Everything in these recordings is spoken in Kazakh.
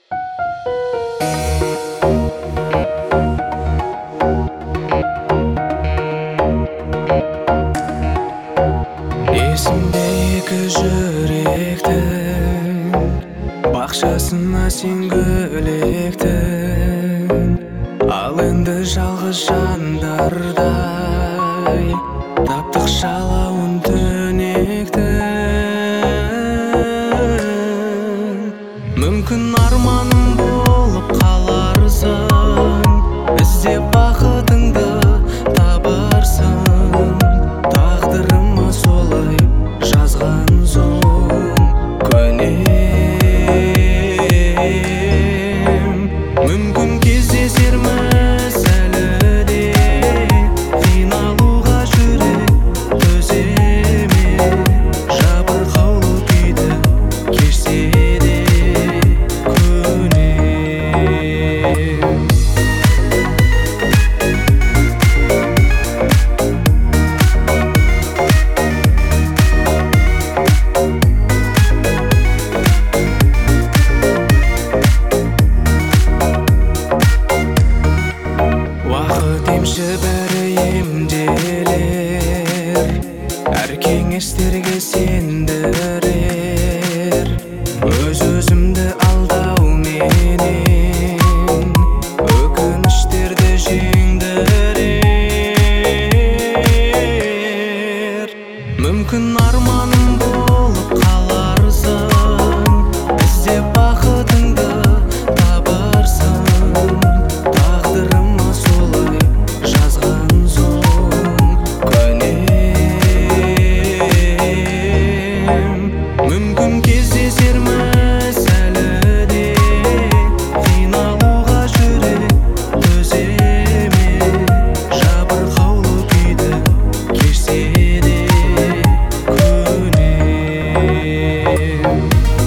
Есімде екі жүректің бақшасына сен гүлектің, ал енді жалғыз жандардай таптық жалауын түнектің. Мүмкін арманым болып қаларсың, іздеп бақытыңды табарсың. Тағдырыма солай жазған соң көнем. Мүмкін кездесерміз әлі де, қиналуға жүрек төзе ме? Жабырқаулы күйді кешсе де көнем. Уақыт емші бәрі емделер, әр кеңестерге сендірер. Өз-өзімді алдау менен өкініштерді жеңдірер. Мүмкін арманым болып қаларсың, іздеп бақытыңды табарсың. Тағдырыма солай жазған соң көнем. Мүмкін кездесерміз әлі де, қиналуға жүрек төзе ме? Жабырқаулы күйді кешсе де көнем.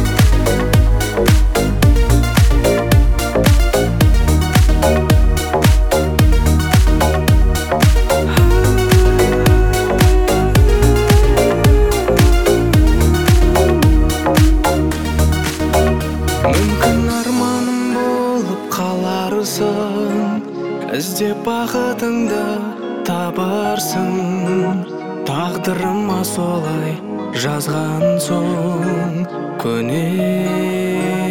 Мүмкін арманым болып қаларсың, іздеп бақытыңды табарсың. Тағдырыма солай жазған соң көнем.